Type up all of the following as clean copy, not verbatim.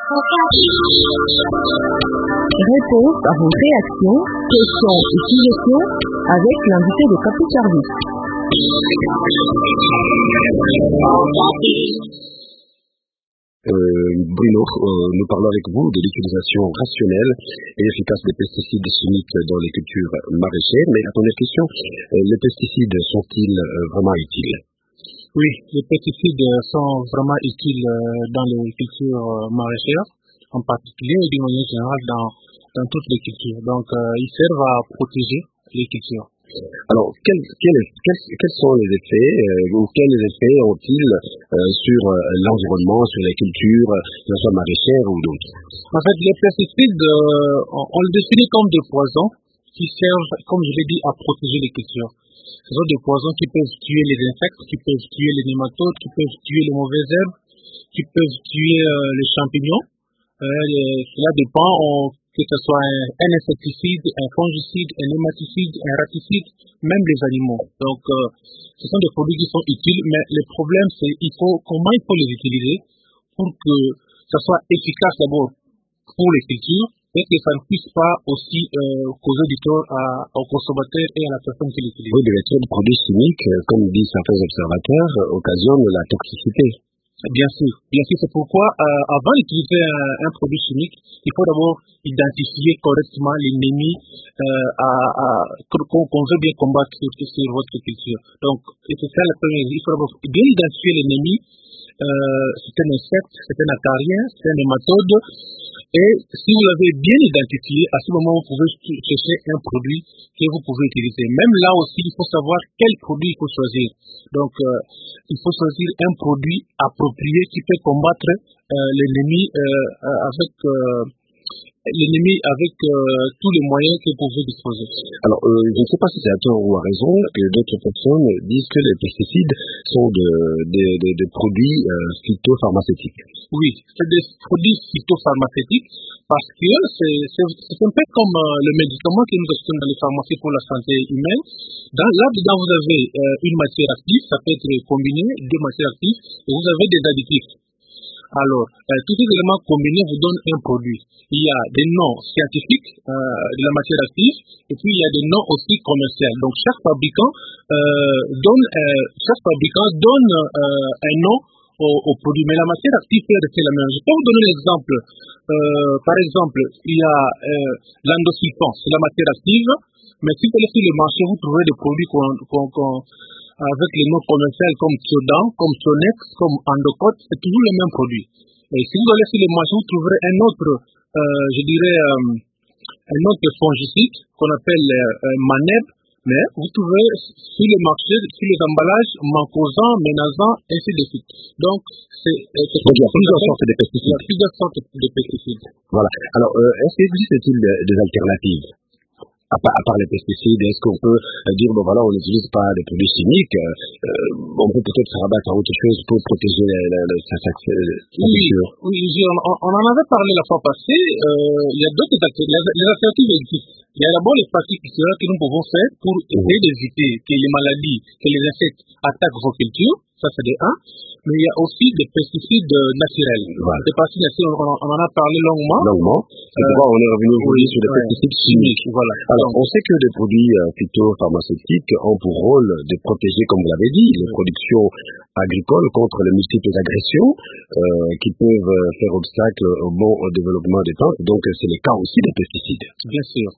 Réponse à vos réactions, questions et suggestions avec l'invité de Capi Service. Bruno, nous parlons avec vous de l'utilisation rationnelle et efficace des pesticides chimiques dans les cultures maraîchères. Mais la première question, les pesticides sont-ils vraiment utiles? Oui, les pesticides sont vraiment utiles dans les cultures maraîchères, en particulier et d'une manière générale dans toutes les cultures. Donc, ils servent à protéger les cultures. Alors, quels sont les effets ou quels effets ont-ils sur l'environnement, sur les cultures, que ce soit maraîchères ou d'autres? En fait, les pesticides, on les définit comme des poisons qui servent, comme je l'ai dit, à protéger les cultures. Ce sont des poisons qui peuvent tuer les insectes, qui peuvent tuer les nématodes, qui peuvent tuer les mauvaises herbes, qui peuvent tuer les champignons. Cela dépend que ce soit un insecticide, un fongicide, un nématicide, un raticide, même les animaux. Donc, ce sont des produits qui sont utiles, mais le problème, c'est comment il faut les utiliser pour que ça soit efficace d'abord pour les cultures et que ça ne puisse pas aussi causer du tort aux consommateurs et à la personne qui l'utilise. Oui, de l'extrait de produits chimiques, comme disent certains observateurs, occasionnent la toxicité. Bien sûr, c'est pourquoi avant d'utiliser un produit chimique, il faut d'abord identifier correctement l'ennemi qu'on veut bien combattre sur votre culture. Donc, c'est ça la première. Il faut d'abord bien identifier l'ennemi. C'est un insecte, c'est un acarien, c'est un nématode. Et si vous l'avez bien identifié, à ce moment, vous pouvez chercher un produit que vous pouvez utiliser. Même là aussi, il faut savoir quel produit il faut choisir. Donc, il faut choisir un produit approprié qui peut combattre l'ennemi avec tous les moyens que vous pouvez disposer. Alors, je ne sais pas si c'est à tort ou à raison que d'autres personnes disent que les pesticides sont des produits phytopharmaceutiques. Oui, c'est des produits phytopharmaceutiques parce que c'est un peu comme le médicament que nous achetons dans les pharmacies pour la santé humaine. Là-dedans, vous avez une matière active, ça peut être combiné, deux matières actives, et vous avez des additifs. Alors, tous ces éléments combinés vous donnent un produit. Il y a des noms scientifiques de la matière active et puis il y a des noms aussi commerciaux. Donc, chaque fabricant donne un nom au produit. Mais la matière active peut rester la même. Je peux vous donner l'exemple. Par exemple, il y a l'endosulfan, c'est la matière active. Mais si vous allez sur le marché, vous trouverez des produits avec les noms commerciaux comme Tiodan, comme Tonex, comme Andocot, c'est toujours les mêmes produits. Et si vous allez sur le marché, vous trouverez un autre fongicide qu'on appelle Maneb, mais vous trouverez sur le marché, sur les emballages, Mancozan, Menazan, ainsi de suite. Donc, il y a plusieurs sortes de pesticides. Il y a plusieurs sortes de pesticides. Voilà. Alors, est-ce qu'il existe-t-il des alternatives? À part les pesticides, est-ce qu'on peut dire, bon voilà, on n'utilise pas des produits chimiques, on peut peut-être se rabattre à autre chose pour protéger sa culture? Oui, on en avait parlé la fois passée, il y a d'autres alternatives, les alternatives existent. Il y a d'abord les pratiques culturelles que nous pouvons faire pour essayer d'éviter que les maladies, que les insectes attaquent vos cultures, ça c'est des 1. Mais il y a aussi des pesticides naturels. Voilà. Des pesticides naturels, on en a parlé longuement. C'est pourquoi on est revenu aujourd'hui sur les pesticides chimiques. Voilà. Alors, on sait que les produits phytopharmaceutiques ont pour rôle de protéger, comme vous l'avez dit, les productions agricoles contre les multiples agressions qui peuvent faire obstacle au bon développement des plantes. Donc, c'est le cas aussi des pesticides. Bien sûr.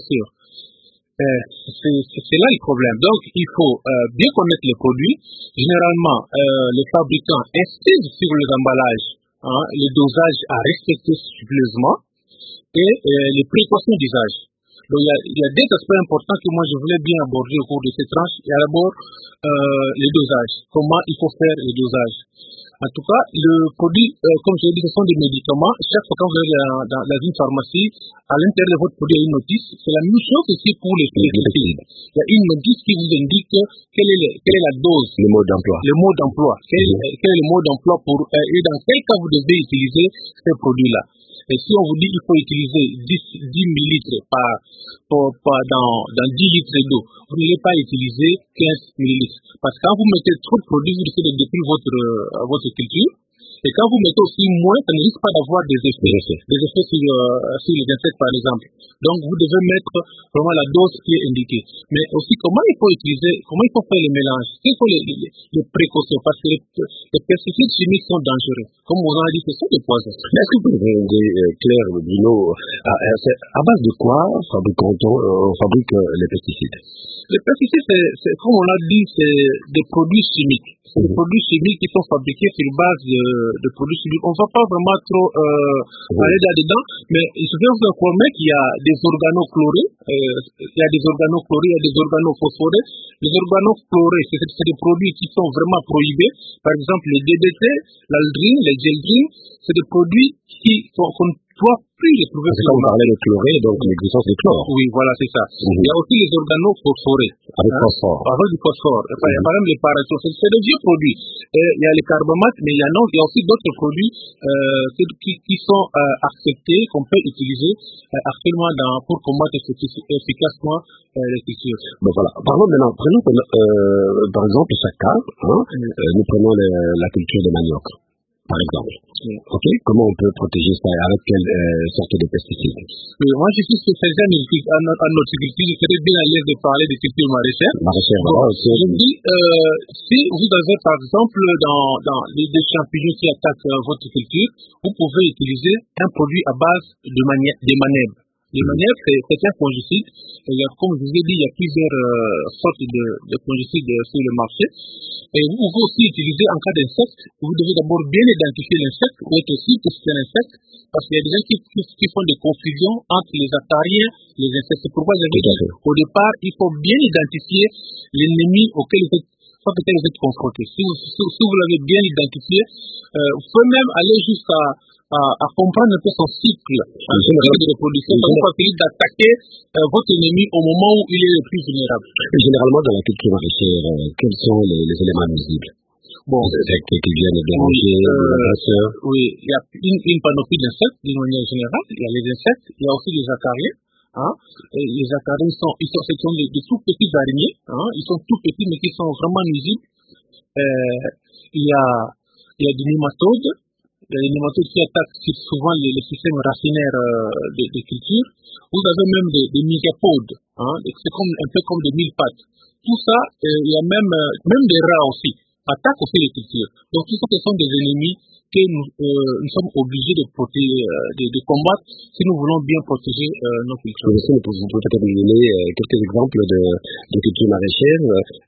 C'est là le problème. Donc, il faut bien connaître les produits. Généralement, les fabricants insistent sur les emballages, les dosages à respecter scrupuleusement et les précautions d'usage. Donc, il y a des aspects importants que moi je voulais bien aborder au cours de cette tranche. Il y a d'abord les dosages. Comment il faut faire les dosages. En tout cas, le produit, comme je l'ai dit, ce sont des médicaments. Chaque fois quand vous allez dans une pharmacie, à l'intérieur de votre produit, il y a une notice. C'est la même chose aussi pour les pesticides. Il y a une notice qui vous indique quelle est la dose. Le mode d'emploi. Quel est le mode d'emploi et dans quel cas vous devez utiliser ces produits-là. Et si on vous dit qu'il faut utiliser 10 millilitres dans 10 litres d'eau, vous n'allez pas utiliser 15 millilitres. Parce que quand vous mettez trop de produits, vous risquez de détruire votre culture. Et quand vous mettez aussi moins, ça ne risque pas d'avoir des effets sur les insectes, par exemple. Donc, vous devez mettre vraiment la dose qui est indiquée. Mais aussi, comment il faut faire les mélanges? Quelles sont les précautions? Parce que les pesticides chimiques sont dangereux. Comme on a dit, ce sont des poisons. Mais est-ce que vous pouvez dire, Claire Bruno, à base de quoi on fabrique les pesticides? Les pesticides, c'est, comme on l'a dit, c'est des produits chimiques. C'est des produits chimiques qui sont fabriqués sur base de produits chimiques. On ne va pas vraiment trop aller là-dedans, mais je vais vous informer qu'il y a des organochlorés, il y a des organophosphorés. Les organochlorés, c'est des produits qui sont vraiment prohibés. Par exemple, les DDT, l'aldrine, les geldrine, c'est des produits qu'on doit plus les trouver. C'est quand on parlait de chloré, donc l'existence du chlore. Oui, voilà, c'est ça. Il y a aussi les organophosphorés. Avec phosphore. Avec du phosphore. Il y a par exemple les parathos. C'est des vieux produits. Il y a les carbomates, mais il y a aussi d'autres produits qui sont acceptés, qu'on peut utiliser actuellement pour combattre efficacement les cultures. Bon, voilà. Prenons par exemple Saka. Nous prenons la culture de manioc, par exemple. Ok, comment on peut protéger ça? Avec quelle sorte de pesticides? Moi, je suis spécialisé en horticulture. Je serais bien à l'aise de parler de culture maraîchère. Je dis, si vous avez, par exemple, dans les champignons qui attaquent votre culture, vous pouvez utiliser un produit à base de manèbres. Les manèbres, c'est un fongicide. Comme je vous ai dit, il y a plusieurs sortes de fongicides sur le marché. Et vous pouvez aussi utiliser en cas d'insecte. Vous devez d'abord bien identifier l'insecte, ou être aussi que c'est un insecte, parce qu'il y a des gens qui font des confusions entre les acariens et les insectes. C'est pourquoi j'avais dit, au départ, il faut bien identifier l'ennemi auquel vous êtes confronté. Si vous l'avez bien identifié, vous pouvez même aller jusqu'à comprendre un peu son cycle de reproduction, pour essayer d'attaquer votre ennemi au moment où il est le plus vulnérable. Généralement, dans la culture maraîchère, quels sont les éléments nuisibles? Bon, les insectes qui viennent déranger les chasseurs. Oui, il y a une panoplie d'insectes d'une manière générale. Il y a les insectes, il y a aussi les acariens. Les acariens ce sont des tout petits araignées. Ils sont tout petits, mais qui sont vraiment nuisibles. Il y a des nématodes. Les nématodes qui attaquent souvent les systèmes racinaires des cultures. Vous avez même des myriapodes, c'est un peu comme des mille pattes. Tout ça, il y a même des rats aussi, attaquent aussi les cultures. Donc tout ça, ce sont des ennemis que nous sommes obligés de combattre si nous voulons bien protéger nos cultures. Vous pouvez peut-être nous donner quelques exemples de cultures maraîchères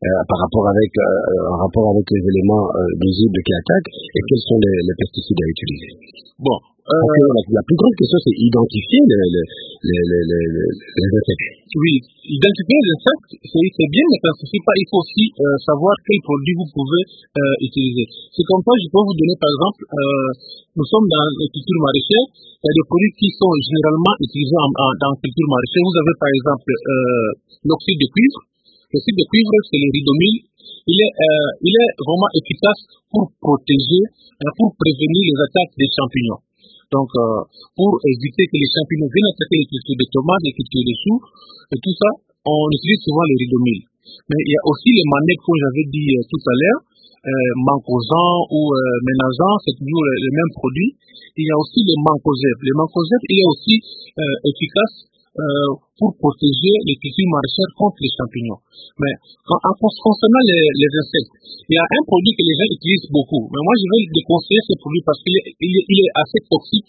en rapport avec les éléments nuisibles qui attaquent, et quels sont les pesticides à utiliser? Bon, la plus grande question, c'est identifier les insectes. Oui, identifier les insectes, c'est bien, mais ça ne suffit pas. Il faut aussi savoir quels produits vous pouvez utiliser. C'est comme ça, je peux vous donner, par exemple, nous sommes dans la culture maraîchère. Il y a des produits qui sont généralement utilisés dans la culture maraîchère. Vous avez, par exemple, l'oxyde de cuivre. L'oxyde de cuivre, c'est le ridomil. Il est vraiment efficace pour protéger, pour prévenir les attaques des champignons. Donc, pour éviter que les champignons viennent attaquer les cultures de tomates, les cultures de choux, et tout ça, on utilise souvent le ridomil. Mais il y a aussi les manèbres, comme j'avais dit tout à l'heure, mancozan ou ménazan, c'est toujours le même produit. Il y a aussi le mancozeb. Le mancozeb, il est aussi efficace pour protéger les cultures maraîchères contre les champignons. Mais concernant les insectes, il y a un produit que les gens utilisent beaucoup. Mais moi, je vais déconseiller ce produit parce qu'il est assez toxique.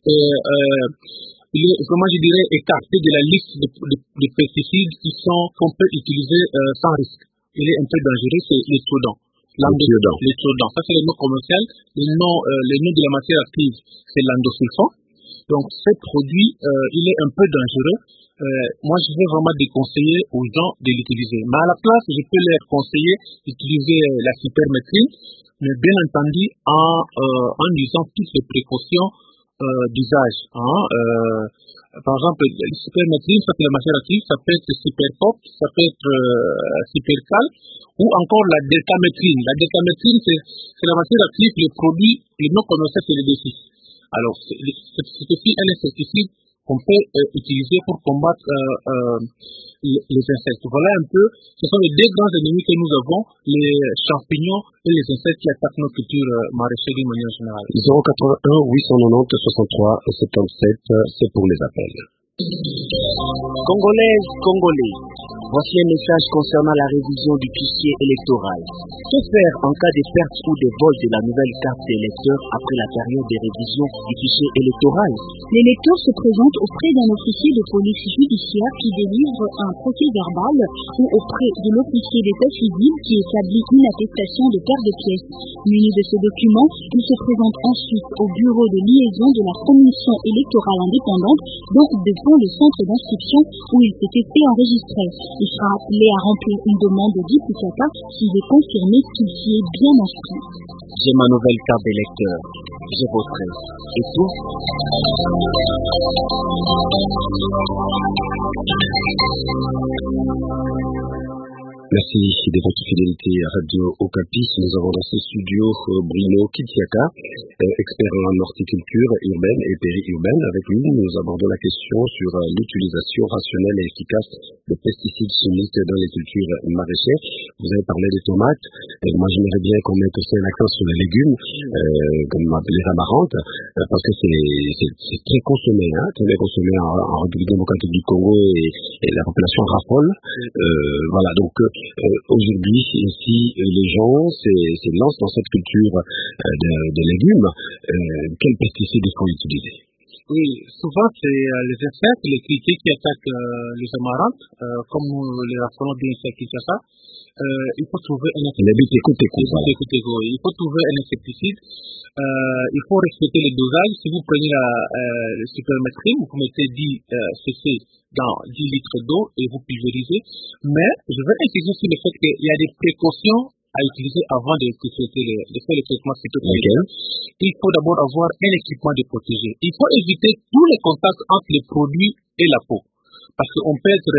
Il est, comment je dirais, écarté de la liste de pesticides qu'on peut utiliser sans risque. Il est un peu dangereux, c'est l'étrodent. L'étrodent. Ça, c'est le nom commercial. Le nom de la matière active, c'est l'endosulfan. Donc, ce produit, il est un peu dangereux. Moi, je vais vraiment déconseiller aux gens de l'utiliser. Mais à la place, je peux leur conseiller d'utiliser la supermétrine, mais bien entendu en usant toutes les précautions d'usage. Par exemple, la supermétrine, ça c'est la matière active, ça peut être superpop, ça peut être supercal, ou encore la deltamétrine. La deltamétrine, c'est la matière active, le produit, le nom commercial, c'est le D6. Alors, c'est aussi un insecticide qu'on peut utiliser pour combattre les insectes. Voilà un peu, ce sont les deux grands ennemis que nous avons, les champignons et les insectes qui attaquent nos cultures maraîchères d'une manière générale. 081 890 63 77, c'est pour les appels. Congolaises, Congolais, voici un message concernant la révision du fichier électoral. Que faire en cas de perte ou de vol de la nouvelle carte d'électeur après la période de révision du fichier électoral? L'électeur se présente auprès d'un officier de police judiciaire qui délivre un procès-verbal ou auprès de l'officier d'état civil qui établit une attestation de perte de pièces. Muni de ce document, il se présente ensuite au bureau de liaison de la commission électorale indépendante, donc devant le centre d'inscription où il s'était fait enregistrer. Il sera appelé à remplir une demande de duplicata s'il est confirmé qu'il s'y est bien inscrit. J'ai ma nouvelle carte d'électeur. Je voterai. Et tout? Merci de votre fidélité à Radio Okapi. Nous avons dans ce studio Bruno Kitiaka, expert en horticulture urbaine et périurbaine. Avec lui, nous abordons la question sur l'utilisation rationnelle et efficace de pesticides chimiques dans les cultures maraîchères. Vous avez parlé des tomates. Moi, j'aimerais bien qu'on mette aussi un accent sur les légumes, comme les amarantes, parce que c'est très consommé, très bien consommé en République démocratique du Congo et la population raffole. Voilà, donc aujourd'hui, si les gens se lancent dans cette culture de légumes, quels pesticides il faut utiliser? Oui, souvent c'est les insectes, les criquets qui attaquent les amarantes, comme les appelons bien insectes qui ça. Il faut trouver un insecticide. Il faut trouver un insecticide. Il faut respecter les dosages. Si vous prenez le supermétrim, vous mettez 10 cc dans 10 litres d'eau et vous pulvérisez. Mais je veux insister sur le fait qu'il y a des précautions à utiliser avant de faire le traitement phytosanitaire. Il faut d'abord avoir un équipement de protégé. Il faut éviter tous les contacts entre les produits et la peau. Parce qu'on peut être,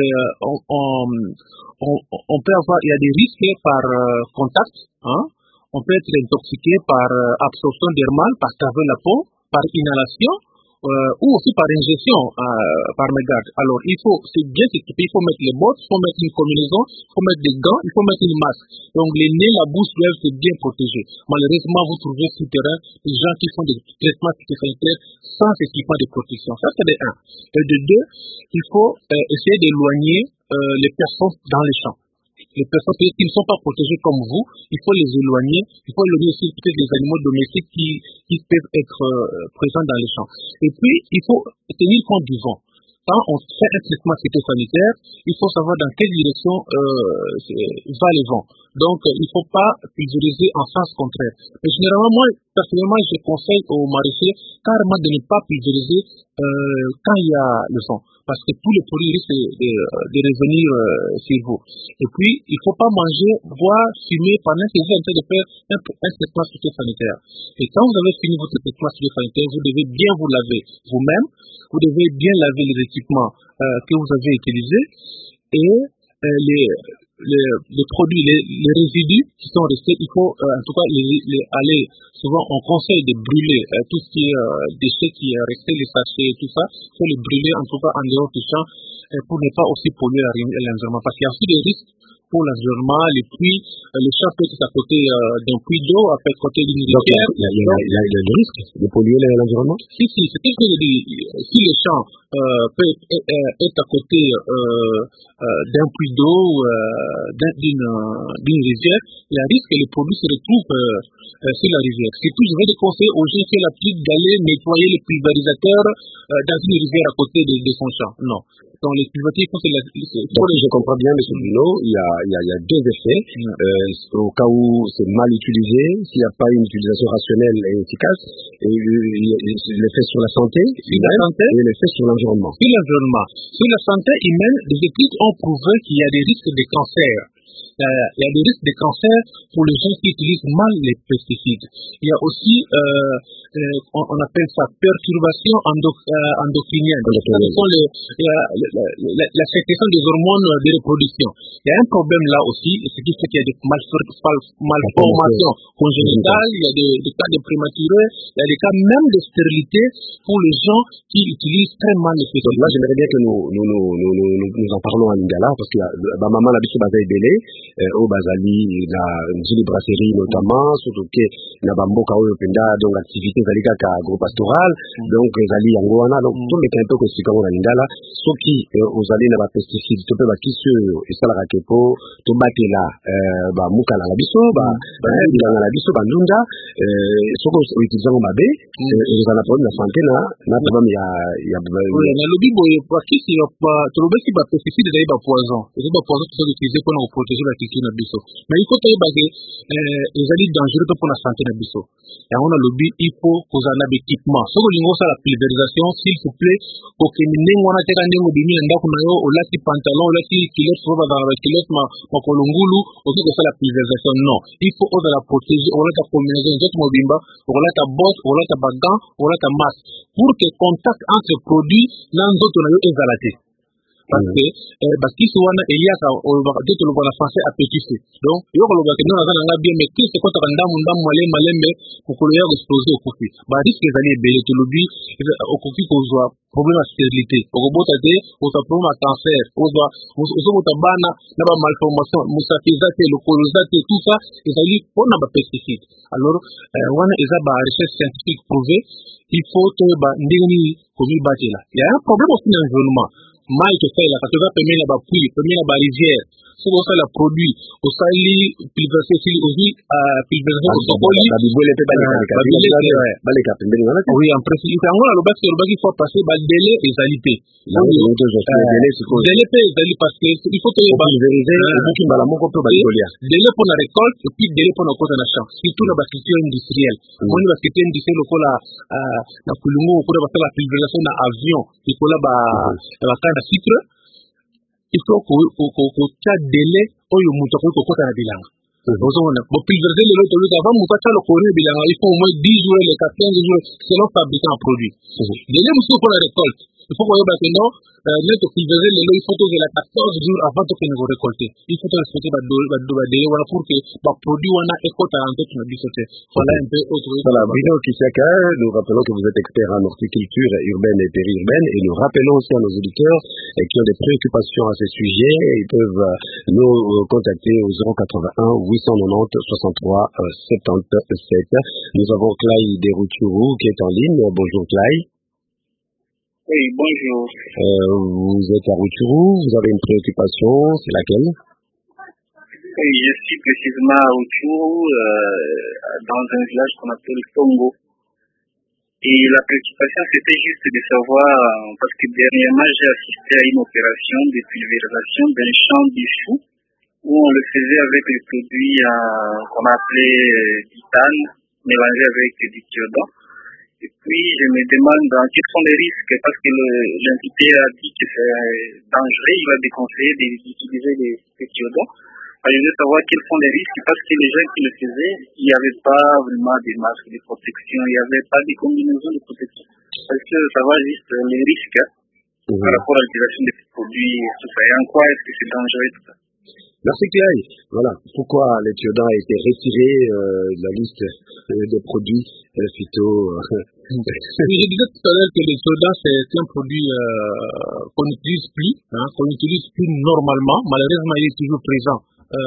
on peut avoir, il y a des risques par contact, on peut être intoxiqué par absorption dermale, par travers la peau, par inhalation, ou aussi par injection, par mégarde. Alors, c'est bien s'équiper, il faut mettre les bottes, il faut mettre une combinaison, il faut mettre des gants, il faut mettre une masque. Donc, les nez, la bouche doivent être bien protégés. Malheureusement, vous trouvez sur le terrain des gens qui font des traitements phytosanitaires sans équipement de protection. Ça, c'est de 1. Et de 2, il faut essayer d'éloigner les personnes dans les champs. Les personnes qui ne sont pas protégées comme vous, il faut les éloigner. Il faut éloigner aussi peut-être les animaux domestiques qui peuvent être présents dans les champs. Et puis, il faut tenir compte du vent. Quand on fait un traitement phytosanitaire, il faut savoir dans quelle direction va le vent. Donc, il ne faut pas pulvériser en sens contraire. Mais généralement, moi, personnellement, je conseille aux maraîchers carrément de ne pas pulvériser quand il y a le vent. Parce que tous les produits risquent de revenir sur vous. Et puis, il ne faut pas manger, boire, fumer pendant que vous êtes en train de faire un traitement phytosanitaire. Et quand vous avez fini votre traitement phytosanitaire, vous devez bien vous laver vous-même. Vous devez bien laver les équipements que vous avez utilisés et les produits, les résidus qui sont restés, il faut en tout cas aller, souvent on conseille de brûler tout ce qui est déchets qui est resté, les sachets et tout ça, il faut les brûler en tout cas en dehors du champ pour ne pas aussi polluer l'environnement parce qu'il y a aussi des risques pour l'environnement, les puits, le champ peut être à côté d'un puits d'eau, à côté d'une rivière. Il y a le risque de polluer l'environnement? Si, c'est ce que je dis. Si le champ peut être à côté d'un puits d'eau, d'une rivière, il y a un risque que les produits se retrouvent sur la rivière. C'est tout, je vais conseiller aux gens qui ont l'habitude d'aller nettoyer les pulvérisateurs dans une rivière à côté de son champ. Non. Donc les pulvérisateurs, donc je comprends bien, M. Bruno, il y a deux effets. Au cas où c'est mal utilisé, s'il n'y a pas une utilisation rationnelle et efficace, l'effet sur la santé humaine et l'effet sur l'environnement. Sur l'environnement. Sur la santé humaine, des études ont prouvé qu'il y a des risques de cancer. Il y a des risques de cancer pour les gens qui utilisent mal les pesticides. Il y a aussi on appelle ça perturbation endocrinienne. Ce sont la sécrétion des hormones de reproduction. Il y a un problème là aussi, ce qui fait qu'il y a des malformations congénitales, il y a des cas de prématurés, il y a des cas même de stérilité pour les gens qui utilisent très mal les pesticides. Là, j'aimerais bien que nous en parlons à Lingala, parce que ma maman l'a biso baza ebele, au bazali, la nzili brasserie notamment, surtout que na bamboka oyo penda, donc activité zali kaka agropastoral, donc zali yango wana, donc tout le temps que c'est comme na Lingala, soki ozali na ba pesticides, to pe ba kisu esalaka kepo, to batela ba mukala la biso, ba bilanga la biso, ba ndunda, soko utilisant mabe, ezala problème na santé na problème ya na lobi boye pa kisi pa tolobeki ba pesticides ezali ba poison qui sont utilisés pour nous protéger la culture na biso, mais il faut que ezali dangereux pour la santé na biso. Et on a lobby, il faut qu'on ait un équipement. Ce que nous avons la pulvérisation, s'il vous plaît, pour que nous ayons un terrain où nous lati pantalon, lati kilos, kilos, ma kolongulu, on peut faire la pulvérisation. Non, il faut qu'on la protéger, on la combinaison, on la bosse, on la bagan, on la masse, pour que le contact entre produits, l'un d'autre, on a exalaté. Parce que souvent il y a d'autres le français appétissé. Donc il y a le bateau dans un bien mais qui c'est quand on malé pour que le exploser au coffee. Bah risque les années belé to lobby au coffee qu'on soit problème à stérilité. Au botate au problème à cancer, au bana na ba malformation, musafizate, localisate tout ça, ils allaient on a ba pesticide. Alors on a ba recherche scientifique prouvé, il faut que ba ndini komi batela. Il y a un problème aussi dans l'environnement. Maï que fait la parce que va permettre la pluie, permettre la rivière, si on fait la produit, au sali, pulvérisation aussi, pulvérisation au sokoli, oui, en principe, en gros, il faut passer par le délai et qualité. Délai parce que il faut que délai pour la récolte et puis délai pour la cause de l'achat, surtout la culture industrielle. On va culture industrielle, au la kulungu, au la pulvérisation dans avion, il faut la citre, il faut qu'on ait délai pour le mouton pour qu'on ait bilan. Pour pulvériser le lot, avant de faire le corps bilan, il faut au moins 10 jours, les 15 jours, selon fabricant un produit. Délai pour la récolte. Il faut qu'on ait maintenant, mettre pulvériser le lot, il faut que la 14 jours avant que nous récolter. Il faut respecter le délai pour que le produit on a écoute à l'entrée de notre société. Voilà un peu autre. Voilà, Bruno Kissaka, nous rappelons que vous êtes expert en horticulture urbaine et périurbaine et nous rappelons aussi à nos auditeurs qui ont des préoccupations à ce sujet, ils peuvent nous contacter au 081 890 63 77. Nous avons Clay Deroutourou qui est en ligne. Bonjour Clay. Oui, bonjour. Vous êtes à Rutshuru, vous avez une préoccupation, c'est laquelle? Oui, je suis précisément à Rutshuru, dans un village qu'on appelle Tongo. Et la préoccupation, c'était juste de savoir, parce que dernièrement, j'ai assisté à une opération de pulvérisation d'un champ de choux, où on le faisait avec des produits qu'on appelait titane, mélangés avec du thiodon. Et puis, je me demande quels sont les risques, parce que l'invité a dit que c'est dangereux, il a déconseillé d'utiliser des thiodons. Je veux savoir quels sont les risques, parce que les gens qui le faisaient, il n'y avait pas vraiment de masques de protection, il n'y avait pas de combinaison de protection. Parce que ça va juste les risques par rapport à l'utilisation des produits, tout ça. Et en quoi est-ce que c'est dangereux, tout ça? Merci Clay. Voilà. Pourquoi le thiodon a été retiré de la liste des produits phyto. Je disais tout à l'heure que le thiodon c'est un produit qu'on n'utilise plus, normalement. Malheureusement, il est toujours présent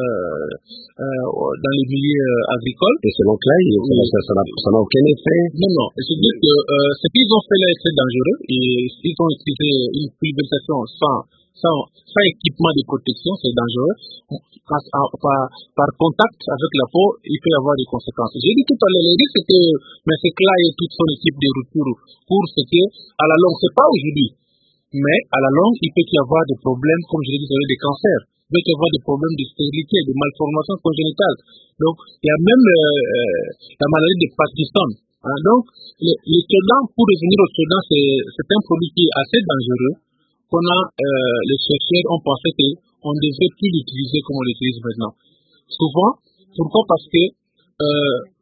dans les milieux agricoles. Et selon Clay, ça n'a aucun effet. Non. Je dis que ce qu'ils ont fait là est très dangereux. Et ils ont utilisé une pulvérisation sans équipement de protection, c'est dangereux. Par contact avec la peau, il peut y avoir des conséquences. J'ai dit tout à l'heure, le risque c'est que M. Clay et toute son équipe de retour pour ce que, à la longue, c'est pas aujourd'hui, mais à la longue, il peut y avoir des problèmes, comme je l'ai dit, des cancers. Il peut y avoir des problèmes de stérilité, de malformations congénitales. Donc, il y a même la maladie de Parkinson. Donc, le thiodon, pour revenir au thiodon, c'est un produit qui est assez dangereux. Les chercheurs ont pensé qu'on ne devrait plus l'utiliser comme on l'utilise maintenant. Souvent, pourquoi? Parce que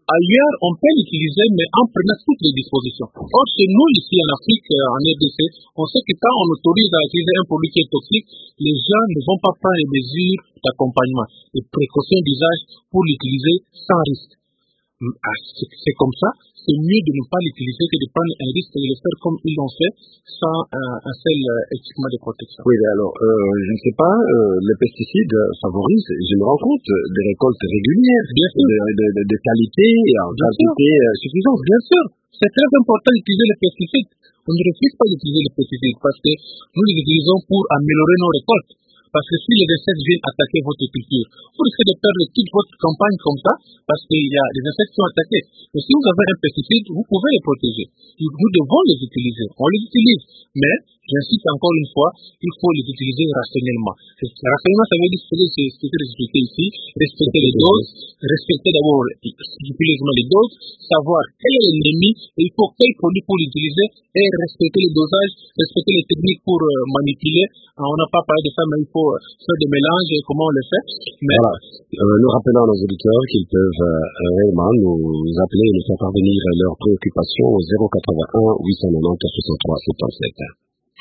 ailleurs, on peut l'utiliser, mais en prenant toutes les dispositions. Or, chez nous, ici en Afrique, en RDC, on sait que quand on autorise à utiliser un produit qui est toxique, les gens ne vont pas prendre les mesures d'accompagnement, les précautions d'usage pour l'utiliser sans risque. C'est comme ça, c'est mieux de ne pas l'utiliser que de prendre un risque et de le faire comme ils l'ont fait, sans un seul équipement de protection. Oui, alors, je ne sais pas, les pesticides favorisent, je me rends compte, des récoltes régulières, de qualité, en quantité suffisante. Bien sûr, c'est très important d'utiliser les pesticides. On ne refuse pas d'utiliser les pesticides parce que nous les utilisons pour améliorer nos récoltes. Parce que si les insectes viennent attaquer votre culture, vous risquez de perdre toute votre campagne comme ça, parce qu'il y a des insectes qui sont attaqués. Mais si vous avez un pesticide, vous pouvez les protéger. Nous devons les utiliser. On les utilise. Mais, j'insiste encore une fois, il faut les utiliser rationnellement. Rationnellement, ça veut dire ce que j'ai expliqué ici, respecter les doses, respecter d'abord scrupuleusement les doses, savoir quel est l'ennemi, et il faut quel produit pour l'utiliser, et respecter les dosages, respecter les techniques pour manipuler. On n'a pas parlé de ça, mais il faut faire des mélanges et comment on le fait. Mais voilà. Nous rappelons à nos auditeurs qu'ils peuvent réellement nous appeler et nous faire parvenir leurs préoccupations au 081 890 63 77.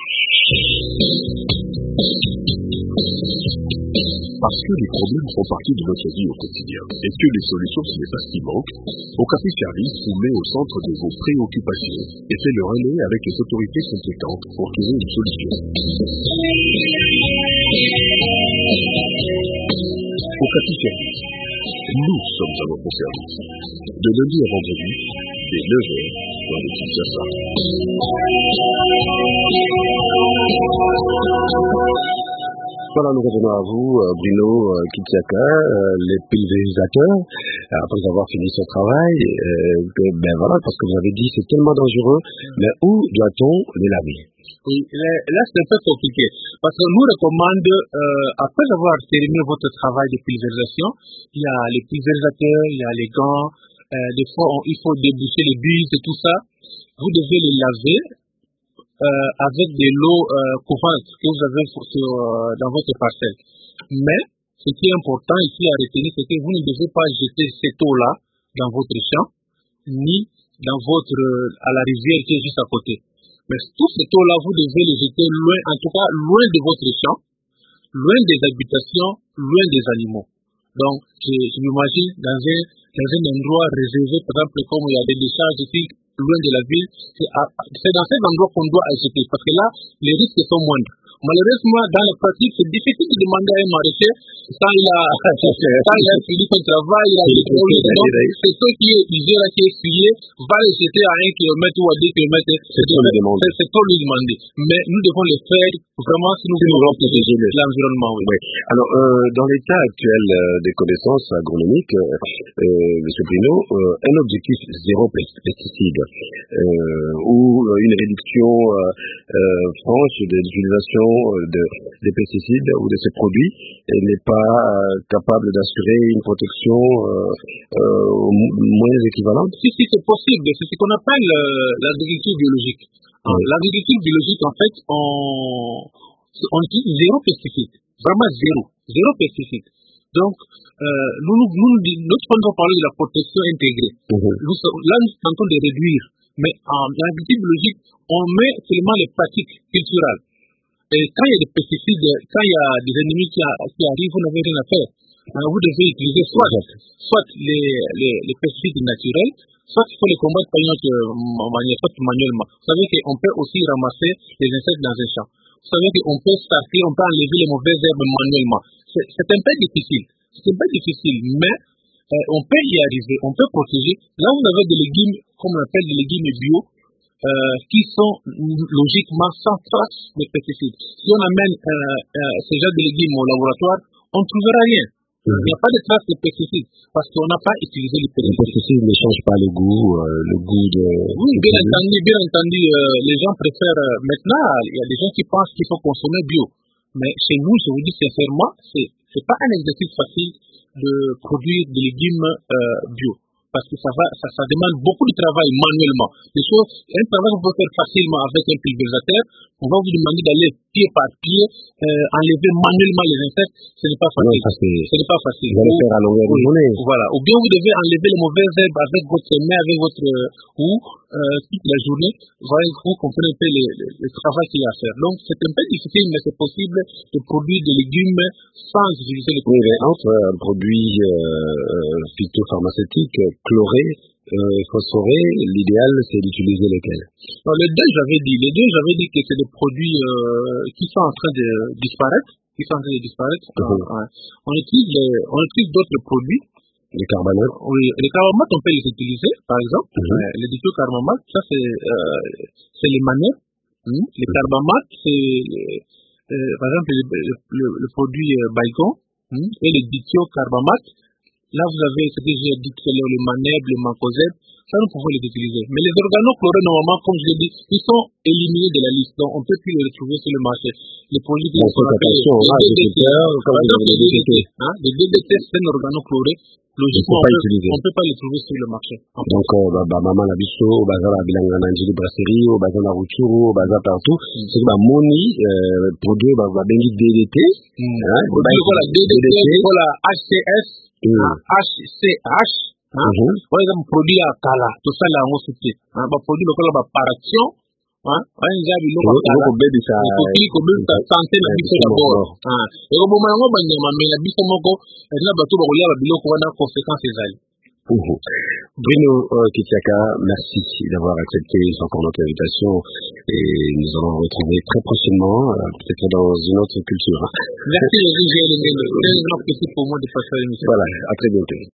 Parce que les problèmes font partie de notre vie au quotidien et que les solutions sont des qui manquent, Okapi Service vous met au centre de vos préoccupations et fait le relais avec les autorités compétentes pour trouver une solution. Okapi Service. Nous sommes à votre service. De lundi à vendredi, dès 9h, dans le Kinshasa. Voilà, nous revenons à vous, Bruno Kitsiaka, les pulvérisateurs, après avoir fini son travail. Ben voilà, parce que vous avez dit c'est tellement dangereux, mais où doit-on les laver? Oui, là c'est un peu compliqué, parce que nous recommande, après avoir terminé votre travail de pulvérisation, il y a les pulvérisateurs, il y a les gants, des fois il faut déboucher les buses et tout ça. Vous devez les laver avec de l'eau courante que vous avez dans votre parcelle. Mais ce qui est important ici à retenir, c'est que vous ne devez pas jeter cette eau-là dans votre champ, ni dans à la rivière qui est juste à côté. Mais toute cette eau-là, vous devez les jeter loin, en tout cas loin de votre champ, loin des habitations, loin des animaux. Donc, je m'imagine dans un endroit réservé, par exemple, comme il y a des décharges ici, loin de la ville, c'est dans cet endroit qu'on doit acheter, parce que là, les risques sont moindres. Malheureusement, dans la pratique, c'est difficile de demander à un maraîcher quand il a fini son travail, il a des problèmes. C'est ce qui est usé, là, qui est fouillé, va les jeter à 1 kilomètre ou à 2 kilomètres. C'est trop lui demander. Mais nous devons le faire vraiment si nous voulons protéger l'environnement. Oui. Alors, dans l'état actuel des connaissances agronomiques, M. Bruno, un objectif zéro pesticide, ou une réduction franche de l'utilisation des pesticides ou de ces produits n'est pas capable d'assurer une protection moins équivalente? Si, c'est possible. C'est ce qu'on appelle l'agriculture biologique. Oui. L'agriculture biologique, en fait, on utilise zéro pesticide. Vraiment zéro pesticide. Donc, lorsqu'on va parler de la protection intégrée, nous sommes en train de réduire. Mais en agriculture biologique, on met seulement les pratiques culturelles. Et quand il y a des pesticides, quand il y a des ennemis qui arrivent, vous n'avez rien à faire. Alors vous devez utiliser soit les pesticides naturels, soit il faut les combattre par une autre manière, soit manuellement. Vous savez qu'on peut aussi ramasser les insectes dans un champ. Vous savez qu'on peut on peut enlever les mauvaises herbes manuellement. C'est un peu difficile, mais on peut y arriver, on peut protéger. Là, vous avez des légumes, comme on appelle des légumes bio, qui sont logiquement sans trace de pesticides. Si on amène ce genre de légumes au laboratoire, on ne trouvera rien. Il n'y a pas de trace de pesticides parce qu'on n'a pas utilisé les pesticides. Les pesticides ne changent pas le goût de... Oui, bien entendu, les gens préfèrent... maintenant, il y a des gens qui pensent qu'il faut consommer bio. Mais chez nous, je vous dis sincèrement, c'est pas un exercice facile de produire des légumes bio. parce que ça demande beaucoup de travail manuellement. Un travail qu'on peut faire facilement avec un pulvérisateur, on va vous demander d'aller pied par pied, enlever manuellement les insectes, ce n'est pas facile. Ce n'est pas facile. Vous allez le faire à longueur de journée. Voilà. Ou bien vous devez enlever les mauvaises herbes avec votre main, avec votre houe, toute la journée. Vous comprenez un peu le travail qu'il y a à faire. Donc c'est un peu difficile, mais c'est possible de produire des légumes sans utiliser les produits. Oui, mais entre un produit phytopharmaceutique chloré, phosphoré, l'idéal c'est d'utiliser lequel? Les deux, j'avais dit que c'est des produits qui sont en train de disparaître. On utilise d'autres produits. Les carbamates? Oui, les carbamates, on peut les utiliser, par exemple. Les dithiocarbomates, ça c'est les manettes. Les carbamates, c'est par exemple le produit Baygon et les dithiocarbomates. Là, vous avez ce que j'ai dit tout à l'heure, le maneb, le mancozeb, ça nous pouvons les utiliser. Mais les organochlorés, normalement, comme je l'ai dit, ils sont éliminés de la liste, donc on ne peut plus les retrouver sur le marché. Les produits qu'on appelle les DDT, les DDT, c'est un organochloré. Logiquement, on ne peut pas les trouver sur le marché. Donc, maman la biso, baza la bilanga nanjili brasserie, baza la ruchuru, baza partout. C'est que moni, produit, bengi DDT. Voilà, DDT, voilà, HCS, HCH. Par exemple, produit à Kala, tout ça là, on se fait. Produit local, paraction. santé na biso d'abord ekoboma yango banyama me na biso moko na bato bakolia babiloko wana conséquence ezali. Bruno Kitiaka, merci d'avoir accepté encore notre invitation et nous allons vous retrouver très prochainement, peut-être dans une autre culture. Merci, c'est un grand plaisir pour moi de passer à l'émission. Voilà, à très bientôt.